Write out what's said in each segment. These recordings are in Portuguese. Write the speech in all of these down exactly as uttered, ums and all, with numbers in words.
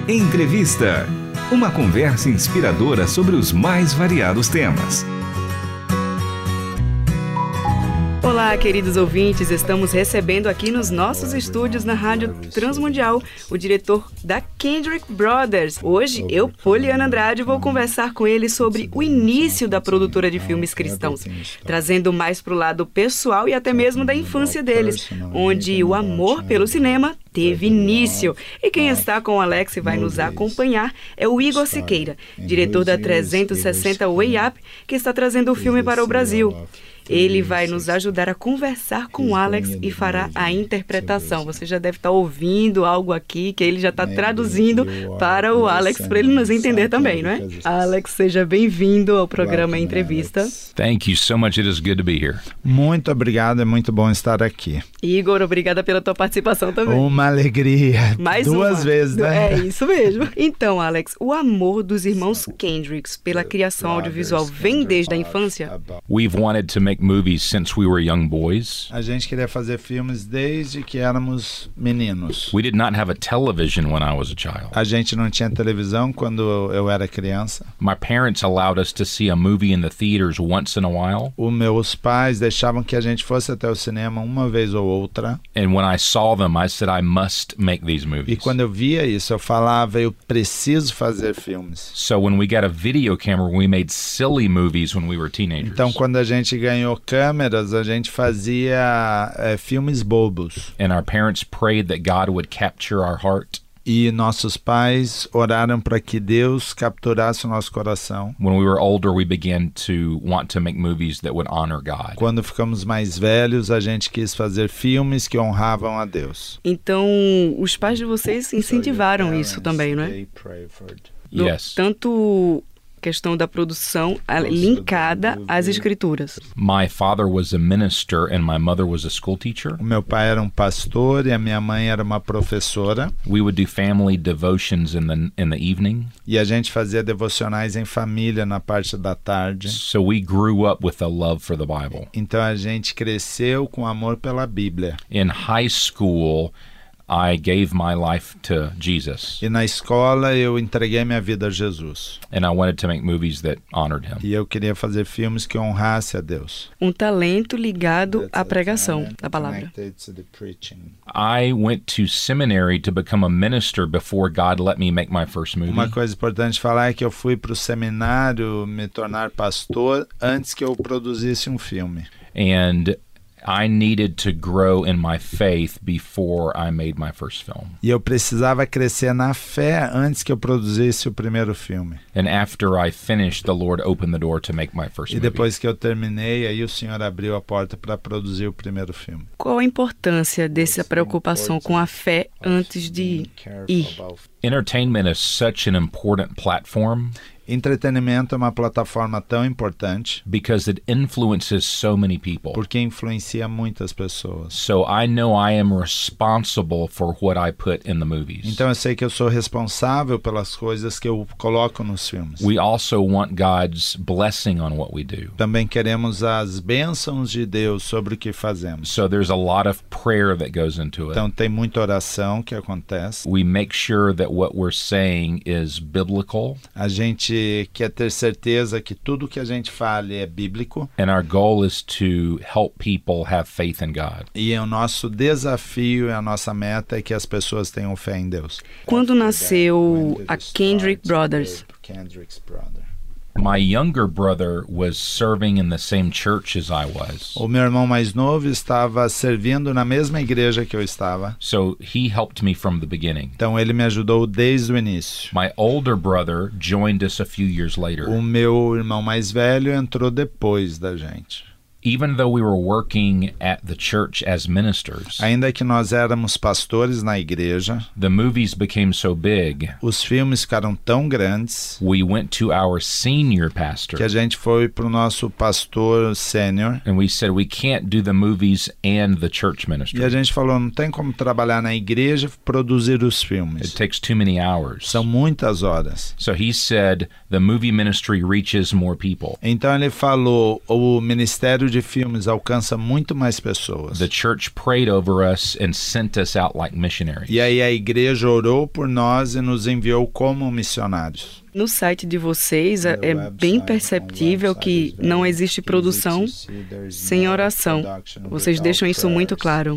Entrevista. Uma conversa inspiradora sobre os mais variados temas. Olá, queridos ouvintes, estamos recebendo aqui nos nossos estúdios na Rádio Transmundial o diretor da Kendrick Brothers. Hoje, eu, Poliana Andrade, vou conversar com ele sobre o início da produtora de filmes cristãos, trazendo mais para o lado pessoal e até mesmo da infância deles, onde o amor pelo cinema teve início. E quem está com o Alex e vai nos acompanhar é o Igor Siqueira, diretor da trezentos e sessenta Way Up, que está trazendo o filme para o Brasil. Ele vai nos ajudar a conversar com o Alex e fará a interpretação. Você já deve estar ouvindo algo aqui que ele já está traduzindo para o Alex, para ele nos entender também, não é? Alex, seja bem-vindo ao programa Entrevista. Thank you so much. It is good to be here. Muito obrigado, é muito bom estar aqui. Igor, obrigada pela tua participação também. Uma alegria. Mais Duas uma. vezes, né? É isso mesmo. Então, Alex, o amor dos irmãos Kendricks pela criação audiovisual vem desde a infância? We've wanted to make movies since we were young boys. A gente queria fazer filmes desde que éramos meninos. We did not have a television when I was a child. A gente não tinha televisão quando eu era criança. My parents allowed us to see a movie in the theaters once in a while. Os meus pais deixavam que a gente fosse até o cinema uma vez ou outra. And when I saw them, I said I must make these movies. E quando eu via isso, eu falava, eu preciso fazer filmes. So when we got a video camera, we made silly movies when we were teenagers. Então, quando a gente ganhou câmeras, a gente fazia é, filmes bobos. And our parents prayed that God would capture our heart. E nossos pais oraram para que Deus capturasse o nosso coração. When we were older, we began to want to make movies that would honor God. Quando ficamos mais velhos, a gente quis fazer filmes que honravam a Deus. Então, os pais de vocês incentivaram isso também, não é? Yes. Tanto questão da produção linkada às escrituras. My father was a minister and my mother was a school teacher. O meu pai era um pastor e a minha mãe era uma professora. We would do family devotions in the in the evening. E a gente fazia devocionais em família na parte da tarde. So we grew up with a love for the Bible. Então a gente cresceu com amor pela Bíblia. In high school, I gave my life to Jesus. E na escola eu entreguei minha vida a Jesus. And I wanted to make movies that honored him. E eu queria fazer filmes que honrassem a Deus. Um talento ligado à pregação da palavra. I went to seminary to become a minister before God let me make my first movie. Uma coisa importante falar é que eu fui para o seminário me tornar pastor antes que eu produzisse um filme. And I needed to grow in my faith before I made my first film. E eu precisava crescer na fé antes que eu produzisse o primeiro filme. And after I finished, the Lord opened the door to make my first E movie. depois que eu terminei, aí o Senhor abriu a porta para produzir o primeiro filme. Qual a importância dessa preocupação com a fé antes de ir? Entertainment is such an important platform. Entretenimento é uma plataforma tão importante because it influences so many people. Porque influencia muitas pessoas. So I know I am responsible for what I put in the movies. Então eu sei que eu sou responsável pelas coisas que eu coloco nos filmes. We also want God's blessing on what we do. Também queremos as bênçãos de Deus sobre o que fazemos. So there's a lot of prayer that goes into it. Então tem muita oração que acontece. We make sure that what we're saying is biblical. A gente quer ter certeza que tudo que a gente fale é bíblico. And our goal is to help people have faith in God. E o nosso desafio e a nossa meta é que as pessoas tenham fé em Deus. Quando nasceu a Kendrick Brothers? My younger brother was serving in the same church as I was. O meu irmão mais novo estava servindo na mesma igreja que eu estava. So he helped me from the beginning. Então ele me ajudou desde o início. My older brother joined us a few years later. O meu irmão mais velho entrou depois da gente. Even though we were working at the church as ministers, ainda que nós éramos pastores na igreja, the movies became so big, os filmes ficaram tão grandes, we went to our senior pastor, que a gente foi pro nosso pastor sênior, and we said we can't do the movies and the church ministry. E a gente falou, não tem como trabalhar na igreja e produzir os filmes. It takes too many hours. São muitas horas. So he said the movie ministry reaches more people. Então ele falou, o ministério de de filmes alcança muito mais pessoas. The church prayed over us and sent us out like missionaries. E aí a igreja orou por nós e nos enviou como missionários. No site de vocês é é bem perceptível que não existe produção sem oração. Vocês deixam isso muito claro.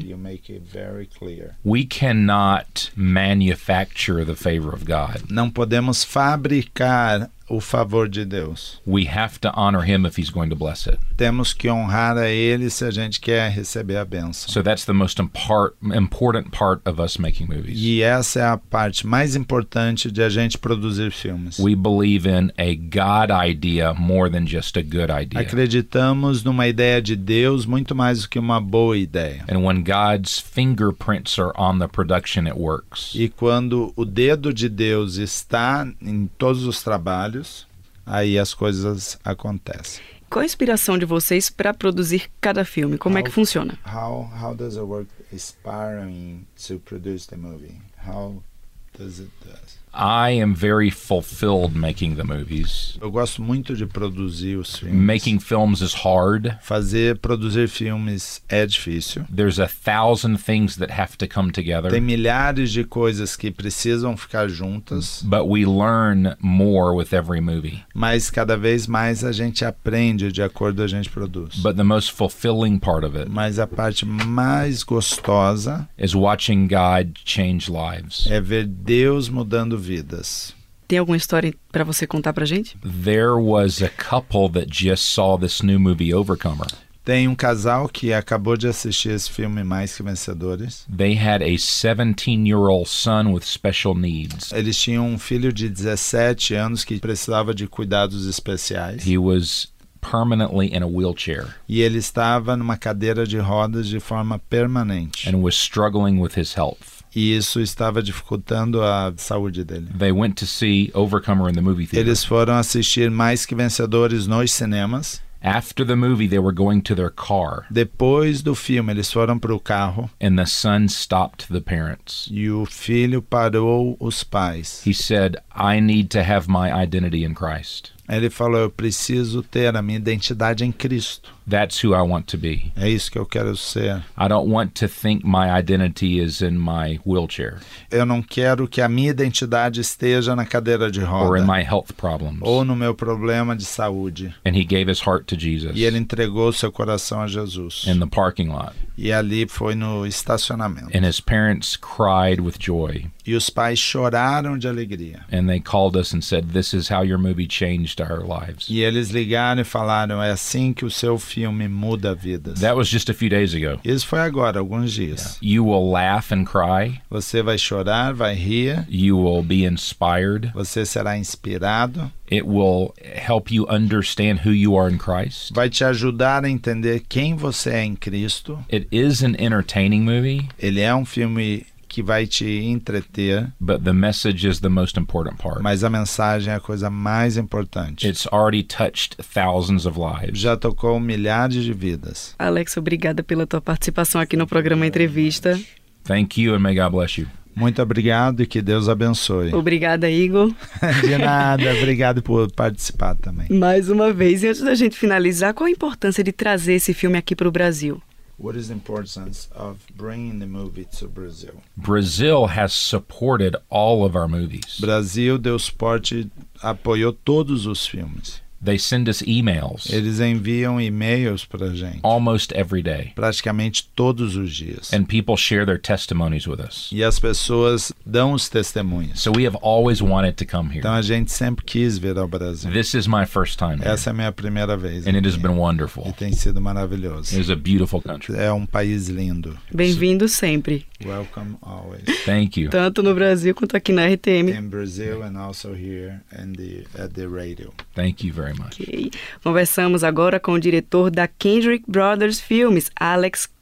We cannot manufacture the favor of God. Não podemos fabricar o favor de Deus. We have to honor him if he's going to bless it. Temos que honrar a ele se a gente quer receber a bênção. So that's the most impart, important part of us making movies. E essa é a parte mais importante de a gente produzir filmes. We believe in a God idea more than just a good idea. Acreditamos numa ideia de Deus muito mais do que uma boa ideia. And when God's fingerprints are on the production, it works. E quando o dedo de Deus está em todos os trabalhos, aí as coisas acontecem. Qual a inspiração de vocês para produzir cada filme? Como é que funciona? How how does it work inspiring to produce the movie? How does it do? I am very fulfilled making the movies. Eu gosto muito de produzir os filmes. Making films is hard. Fazer, produzir filmes é difícil. There's a thousand things that have to come together. Tem milhares de coisas que precisam ficar juntas. But we learn more with every movie. Mas cada vez mais a gente aprende de acordo com a gente produz. But the most fulfilling part of it Mas a parte mais gostosa is watching God change lives. é ver Deus mudando vidas. Tem alguma história para você contar pra gente? There was a couple that just saw this new movie Overcomer. Tem um casal que acabou de assistir esse filme Mais Que Vencedores. They had a seventeen-year-old son with special needs. Eles tinham um filho de dezessete anos que precisava de cuidados especiais. He was permanently in a wheelchair E ele estava numa cadeira de rodas de forma permanente. and was struggling with his health. E isso estava dificultando a saúde dele. They went to see Overcomer in the movie theater. Eles foram assistir Mais Que Vencedores nos cinemas. After the movie, they were going to their car, Depois do filme, eles foram para o carro and the son stopped the parents. e o filho parou os pais. He said, I need to have my identity in Christ. Ele falou, eu preciso ter a minha identidade em Cristo. That's who I want to be. É isso que eu quero ser. I don't want to think my identity is in my wheelchair Eu não quero que a minha identidade esteja na cadeira de or in roda my health problems. ou no meu problema de saúde. And he gave his heart to Jesus E ele entregou seu coração a Jesus. in the parking lot. E ali foi no estacionamento. And his parents cried with joy. E os pais choraram de alegria. And they called us and said, this is how your movie changed our lives. E eles ligaram e falaram, é assim que o seu filme muda vidas. That was just a few days ago. Isso foi agora, alguns dias. You will laugh and cry. Você vai chorar, vai rir, You will be inspired. você será inspirado, It will help you understand who you are in Christ. vai te ajudar a entender quem você é em Cristo. It is an entertaining movie, Ele é um filme que vai te entreter, but the message is the most important part. mas a mensagem é a coisa mais importante. It's already touched thousands of lives. Já tocou milhares de vidas. Alex, obrigada pela tua participação aqui no programa Entrevista. Thank you and may God bless you. Muito obrigado e que Deus abençoe. Obrigada, Igor. De nada, obrigado por participar também. Mais uma vez. E antes da gente finalizar, qual a importância de trazer esse filme aqui para o Brasil? What is the importance of bringing the movie to Brazil? Brazil has supported all of our movies. Brasil deu suporte, apoiou todos os filmes. They send us emails Eles enviam e-mails pra gente, almost every day, praticamente todos os dias. and people share their testimonies with us. E as pessoas dão os testemunhos. So we have always wanted to come here. Então a gente sempre quis vir ao Brasil. This is my first time here, Essa é a minha primeira vez. and it has aqui. been E wonderful. tem sido maravilhoso. It is a beautiful country. É um país lindo. Bem-vindo sempre, Welcome always. Thank you. tanto no Brasil quanto aqui na R T M. In Brazil and also here and the, at the radio. Thank you very much. Ok. Conversamos agora com o diretor da Kendrick Brothers Filmes, Alex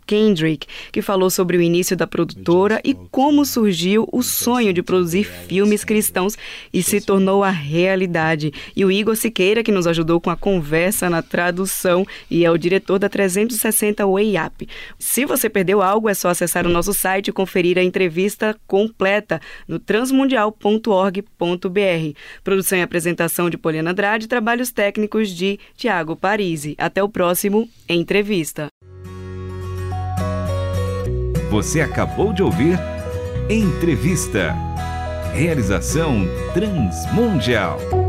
Kendrick, que falou sobre o início da produtora e como surgiu o sonho de produzir filmes cristãos e se tornou a realidade. E o Igor Siqueira, que nos ajudou com a conversa na tradução e é o diretor da trezentos e sessenta Way Up. Se você perdeu algo, é só acessar o nosso site e conferir a entrevista completa no transmundial ponto org ponto br. Produção e apresentação de Poliana Andrade, trabalhos técnicos de Tiago Parisi. Até o próximo Entrevista. Você acabou de ouvir Entrevista. Realização Transmundial.